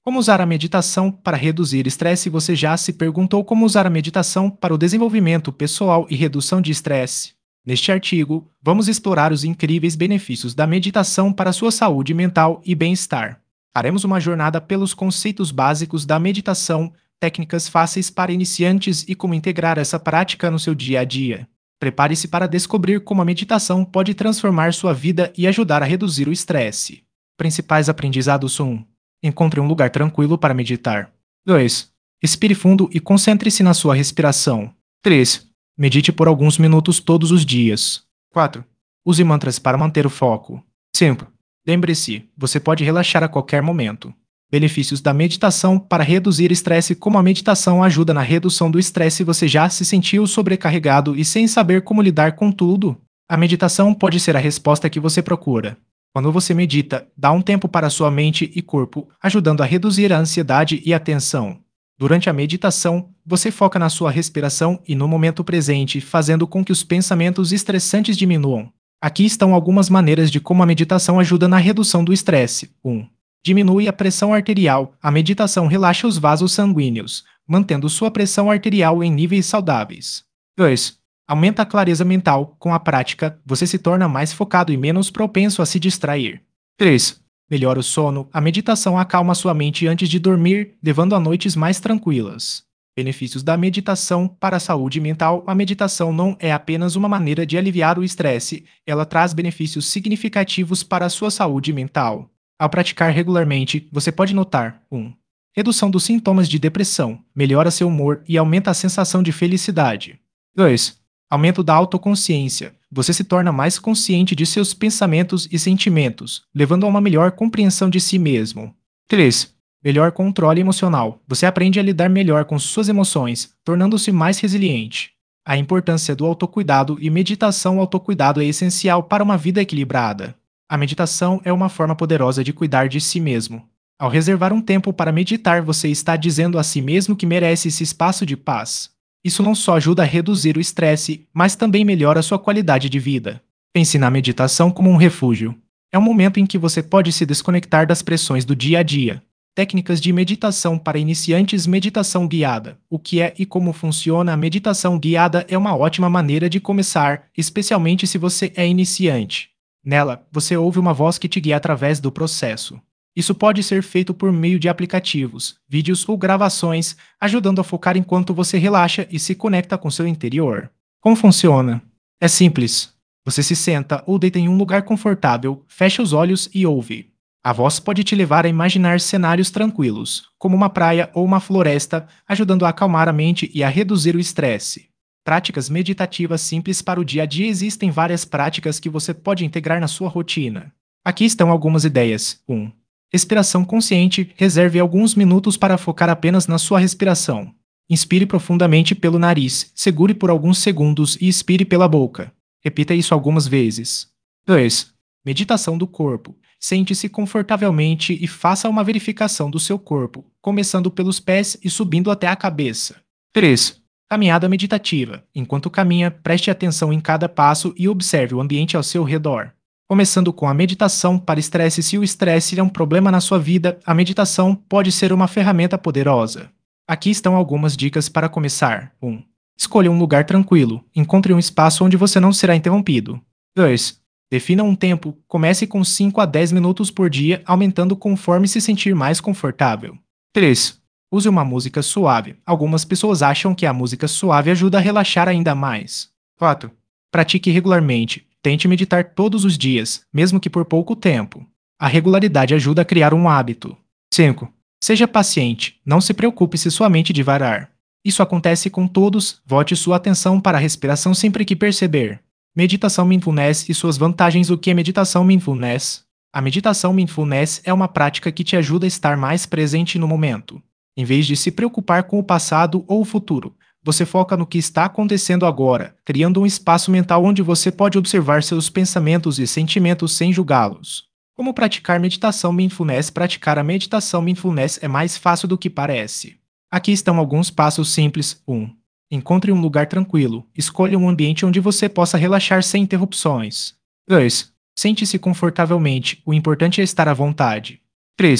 Como usar a meditação para reduzir estresse? Você já se perguntou como usar a meditação para o desenvolvimento pessoal e redução de estresse? Neste artigo, vamos explorar os incríveis benefícios da meditação para a sua saúde mental e bem-estar. Faremos uma jornada pelos conceitos básicos da meditação, técnicas fáceis para iniciantes e como integrar essa prática no seu dia a dia. Prepare-se para descobrir como a meditação pode transformar sua vida e ajudar a reduzir o estresse. Principais aprendizados 1. Encontre um lugar tranquilo para meditar. 2. Respire fundo e concentre-se na sua respiração. 3. Medite por alguns minutos todos os dias. 4. Use mantras para manter o foco. 5. Lembre-se, você pode relaxar a qualquer momento. Benefícios da meditação para reduzir estresse. Como a meditação ajuda na redução do estresse? Você já se sentiu sobrecarregado e sem saber como lidar com tudo? A meditação pode ser a resposta que você procura. Quando você medita, dá um tempo para sua mente e corpo, ajudando a reduzir a ansiedade e a tensão. Durante a meditação, você foca na sua respiração e no momento presente, fazendo com que os pensamentos estressantes diminuam. Aqui estão algumas maneiras de como a meditação ajuda na redução do estresse. 1. Diminui a pressão arterial. A meditação relaxa os vasos sanguíneos, mantendo sua pressão arterial em níveis saudáveis. 2. Aumenta a clareza mental. Com a prática, você se torna mais focado e menos propenso a se distrair. 3. Melhora o sono. A meditação acalma sua mente antes de dormir, levando a noites mais tranquilas. Benefícios da meditação para a saúde mental. A meditação não é apenas uma maneira de aliviar o estresse, ela traz benefícios significativos para a sua saúde mental. Ao praticar regularmente, você pode notar 1. Redução dos sintomas de depressão, melhora seu humor e aumenta a sensação de felicidade. 2. Aumento da autoconsciência. Você se torna mais consciente de seus pensamentos e sentimentos, levando a uma melhor compreensão de si mesmo. 3. Melhor controle emocional. Você aprende a lidar melhor com suas emoções, tornando-se mais resiliente. A importância do autocuidado e meditação. O autocuidado é essencial para uma vida equilibrada. A meditação é uma forma poderosa de cuidar de si mesmo. Ao reservar um tempo para meditar, você está dizendo a si mesmo que merece esse espaço de paz. Isso não só ajuda a reduzir o estresse, mas também melhora sua qualidade de vida. Pense na meditação como um refúgio. É um momento em que você pode se desconectar das pressões do dia a dia. Técnicas de meditação para iniciantes. Meditação guiada. O que é e como funciona? A meditação guiada é uma ótima maneira de começar, especialmente se você é iniciante. Nela, você ouve uma voz que te guia através do processo. Isso pode ser feito por meio de aplicativos, vídeos ou gravações, ajudando a focar enquanto você relaxa e se conecta com seu interior. Como funciona? É simples. Você se senta ou deita em um lugar confortável, fecha os olhos e ouve. A voz pode te levar a imaginar cenários tranquilos, como uma praia ou uma floresta, ajudando a acalmar a mente e a reduzir o estresse. Práticas meditativas simples para o dia a dia. Existem várias práticas que você pode integrar na sua rotina. Aqui estão algumas ideias. 1. Respiração consciente. Reserve alguns minutos para focar apenas na sua respiração. Inspire profundamente pelo nariz, segure por alguns segundos e expire pela boca. Repita isso algumas vezes. 2. Meditação do corpo. Sente-se confortavelmente e faça uma verificação do seu corpo, começando pelos pés e subindo até a cabeça. 3. Caminhada meditativa. Enquanto caminha, preste atenção em cada passo e observe o ambiente ao seu redor. Começando com a meditação para estresse. Se o estresse é um problema na sua vida, a meditação pode ser uma ferramenta poderosa. Aqui estão algumas dicas para começar. 1. Escolha um lugar tranquilo. Encontre um espaço onde você não será interrompido. 2. Defina um tempo. Comece com 5 a 10 minutos por dia, aumentando conforme se sentir mais confortável. 3. Use uma música suave. Algumas pessoas acham que a música suave ajuda a relaxar ainda mais. 4. Pratique regularmente. Tente meditar todos os dias, mesmo que por pouco tempo. A regularidade ajuda a criar um hábito. 5. Seja paciente. Não se preocupe se sua mente divagar. Isso acontece com todos. Volte sua atenção para a respiração sempre que perceber. Meditação Mindfulness e suas vantagens. O que é meditação Mindfulness? A meditação Mindfulness é uma prática que te ajuda a estar mais presente no momento. Em vez de se preocupar com o passado ou o futuro, você foca no que está acontecendo agora, criando um espaço mental onde você pode observar seus pensamentos e sentimentos sem julgá-los. Como praticar meditação Mindfulness? Praticar a meditação Mindfulness é mais fácil do que parece. Aqui estão alguns passos simples. 1. Encontre um lugar tranquilo. Escolha um ambiente onde você possa relaxar sem interrupções. 2. Sente-se confortavelmente. O importante é estar à vontade. 3.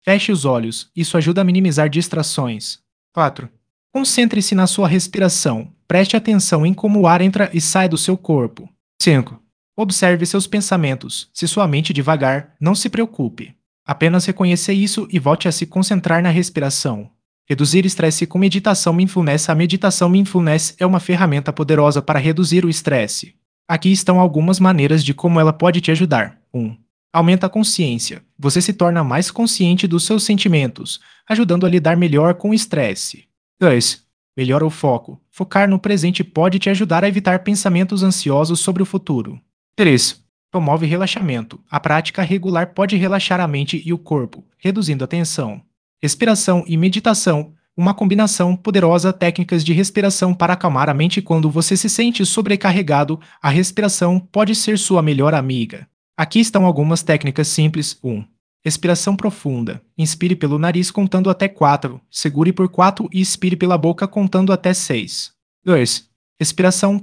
Feche os olhos, isso ajuda a minimizar distrações. 4. Concentre-se na sua respiração. Preste atenção em como o ar entra e sai do seu corpo. 5. Observe seus pensamentos. Se sua mente devagar, não se preocupe. Apenas reconheça isso e volte a se concentrar na respiração. Reduzir estresse com meditação mindfulness. A meditação mindfulness é uma ferramenta poderosa para reduzir o estresse. Aqui estão algumas maneiras de como ela pode te ajudar. 1. Aumenta a consciência. Você se torna mais consciente dos seus sentimentos, ajudando a lidar melhor com o estresse. 2. Melhora o foco. Focar no presente pode te ajudar a evitar pensamentos ansiosos sobre o futuro. 3. Promove relaxamento. A prática regular pode relaxar a mente e o corpo, reduzindo a tensão. Respiração e meditação. Uma combinação poderosa técnicas de respiração para acalmar a mente quando você se sente sobrecarregado. A respiração pode ser sua melhor amiga. Aqui estão algumas técnicas simples. 1. Respiração profunda. Inspire pelo nariz contando até 4, segure por 4 e expire pela boca contando até 6. 2. Respiração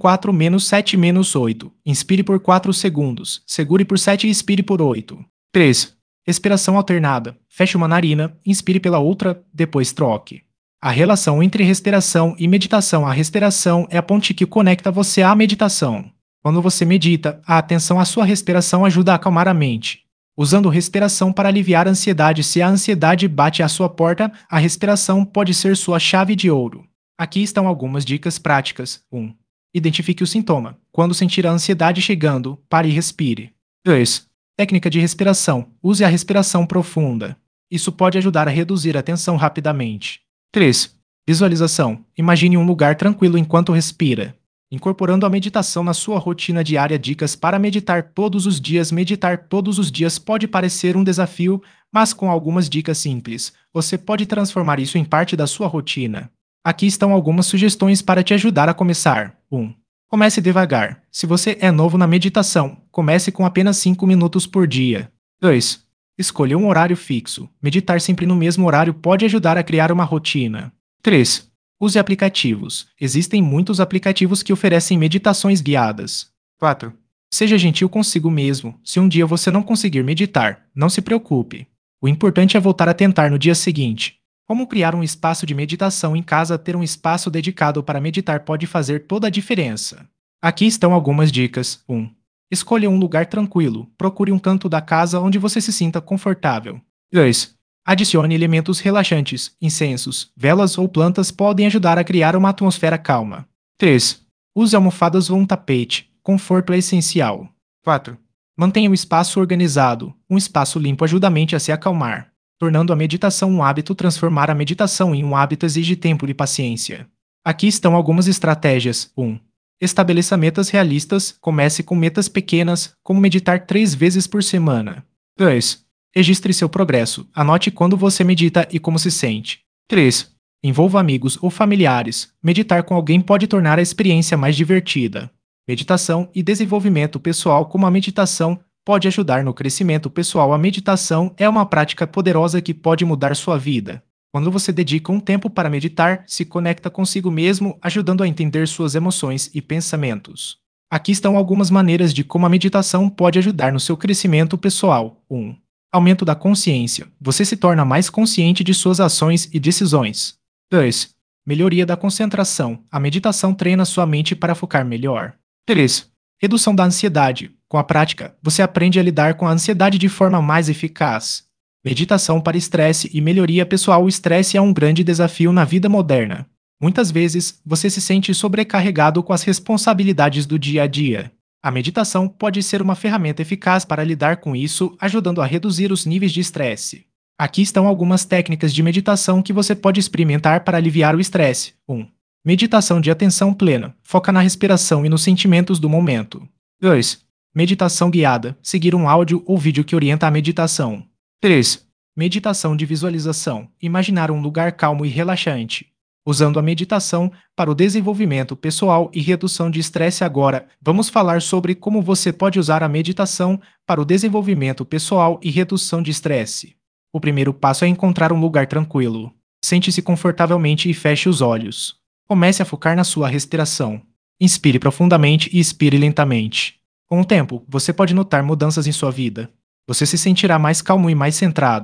4-7-8. Inspire por 4 segundos, segure por 7 e expire por 8. 3. Respiração alternada. Feche uma narina, inspire pela outra, depois troque. A relação entre respiração e meditação. A respiração é a ponte que conecta você à meditação. Quando você medita, a atenção à sua respiração ajuda a acalmar a mente. Usando respiração para aliviar a ansiedade. Se a ansiedade bate à sua porta, a respiração pode ser sua chave de ouro. Aqui estão algumas dicas práticas. 1. Identifique o sintoma. Quando sentir a ansiedade chegando, pare e respire. 2. Técnica de respiração. Use a respiração profunda. Isso pode ajudar a reduzir a tensão rapidamente. 3. Visualização. Imagine um lugar tranquilo enquanto respira. Incorporando a meditação na sua rotina diária. Dicas para meditar todos os dias. Meditar todos os dias pode parecer um desafio, mas com algumas dicas simples, você pode transformar isso em parte da sua rotina. Aqui estão algumas sugestões para te ajudar a começar. 1. Comece devagar. Se você é novo na meditação, comece com apenas 5 minutos por dia. 2. Escolha um horário fixo. Meditar sempre no mesmo horário pode ajudar a criar uma rotina. 3. Use aplicativos. Existem muitos aplicativos que oferecem meditações guiadas. 4. Seja gentil consigo mesmo. Se um dia você não conseguir meditar, não se preocupe. O importante é voltar a tentar no dia seguinte. Como criar um espaço de meditação em casa? Ter um espaço dedicado para meditar pode fazer toda a diferença. Aqui estão algumas dicas. 1. Escolha um lugar tranquilo. Procure um canto da casa onde você se sinta confortável. 2. Adicione elementos relaxantes. Incensos, velas ou plantas podem ajudar a criar uma atmosfera calma. 3. Use almofadas ou um tapete. Conforto é essencial. 4. Mantenha o espaço organizado. Um espaço limpo ajuda a mente a se acalmar. Tornando a meditação um hábito. Transformar a meditação em um hábito exige tempo e paciência. Aqui estão algumas estratégias. 1. Estabeleça metas realistas. Comece com metas pequenas, como meditar 3 vezes por semana. 2. Registre seu progresso. Anote quando você medita e como se sente. 3. Envolva amigos ou familiares. Meditar com alguém pode tornar a experiência mais divertida. Meditação e desenvolvimento pessoal. Como a meditação pode ajudar no crescimento pessoal. A meditação é uma prática poderosa que pode mudar sua vida. Quando você dedica um tempo para meditar, se conecta consigo mesmo, ajudando a entender suas emoções e pensamentos. Aqui estão algumas maneiras de como a meditação pode ajudar no seu crescimento pessoal. 1. Aumento da consciência. Você se torna mais consciente de suas ações e decisões. 2. Melhoria da concentração. A meditação treina sua mente para focar melhor. 3. Redução da ansiedade. Com a prática, você aprende a lidar com a ansiedade de forma mais eficaz. Meditação para estresse e melhoria pessoal. O estresse é um grande desafio na vida moderna. Muitas vezes, você se sente sobrecarregado com as responsabilidades do dia a dia. A meditação pode ser uma ferramenta eficaz para lidar com isso, ajudando a reduzir os níveis de estresse. Aqui estão algumas técnicas de meditação que você pode experimentar para aliviar o estresse. 1. Meditação de atenção plena. Foca na respiração e nos sentimentos do momento. 2. Meditação guiada. Seguir um áudio ou vídeo que orienta a meditação. 3. Meditação de visualização. Imaginar um lugar calmo e relaxante. Usando a meditação para o desenvolvimento pessoal e redução de estresse. Agora, vamos falar sobre como você pode usar a meditação para o desenvolvimento pessoal e redução de estresse. O primeiro passo é encontrar um lugar tranquilo. Sente-se confortavelmente e feche os olhos. Comece a focar na sua respiração. Inspire profundamente e expire lentamente. Com o tempo, você pode notar mudanças em sua vida. Você se sentirá mais calmo e mais centrado.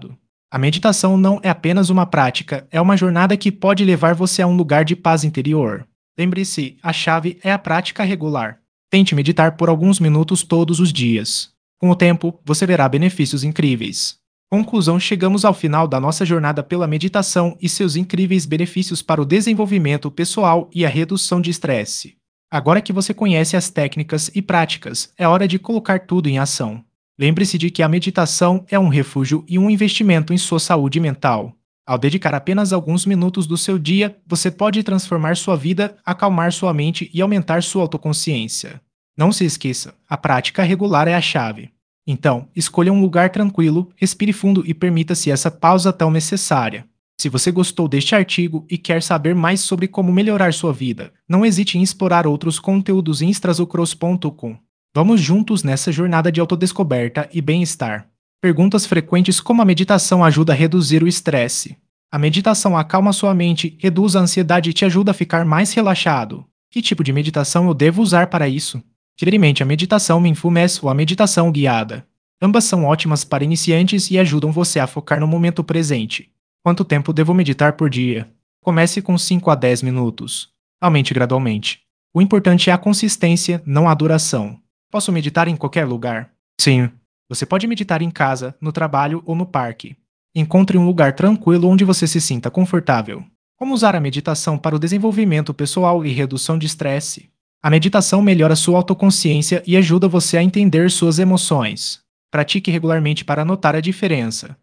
A meditação não é apenas uma prática, é uma jornada que pode levar você a um lugar de paz interior. Lembre-se, a chave é a prática regular. Tente meditar por alguns minutos todos os dias. Com o tempo, você verá benefícios incríveis. Conclusão: chegamos ao final da nossa jornada pela meditação e seus incríveis benefícios para o desenvolvimento pessoal e a redução de estresse. Agora que você conhece as técnicas e práticas, é hora de colocar tudo em ação. Lembre-se de que a meditação é um refúgio e um investimento em sua saúde mental. Ao dedicar apenas alguns minutos do seu dia, você pode transformar sua vida, acalmar sua mente e aumentar sua autoconsciência. Não se esqueça, a prática regular é a chave. Então, escolha um lugar tranquilo, respire fundo e permita-se essa pausa tão necessária. Se você gostou deste artigo e quer saber mais sobre como melhorar sua vida, não hesite em explorar outros conteúdos em extrazucros.com. Vamos juntos nessa jornada de autodescoberta e bem-estar. Perguntas frequentes: como a meditação ajuda a reduzir o estresse? A meditação acalma sua mente, reduz a ansiedade e te ajuda a ficar mais relaxado. Que tipo de meditação eu devo usar para isso? Experimente a meditação mindfulness ou a meditação guiada. Ambas são ótimas para iniciantes e ajudam você a focar no momento presente. Quanto tempo devo meditar por dia? Comece com 5 a 10 minutos. Aumente gradualmente. O importante é a consistência, não a duração. Posso meditar em qualquer lugar? Sim. Você pode meditar em casa, no trabalho ou no parque. Encontre um lugar tranquilo onde você se sinta confortável. Como usar a meditação para o desenvolvimento pessoal e redução de estresse? A meditação melhora sua autoconsciência e ajuda você a entender suas emoções. Pratique regularmente para notar a diferença.